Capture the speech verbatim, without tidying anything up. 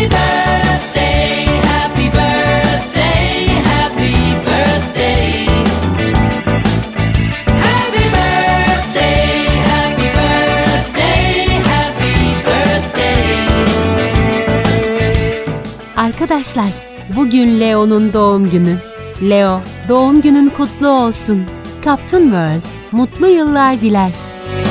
birthday, happy birthday, happy birthday. Happy birthday, happy birthday, happy birthday. Arkadaşlar, bugün Leo'nun doğum günü. Leo, doğum günün kutlu olsun. Captain World, mutlu yıllar diler.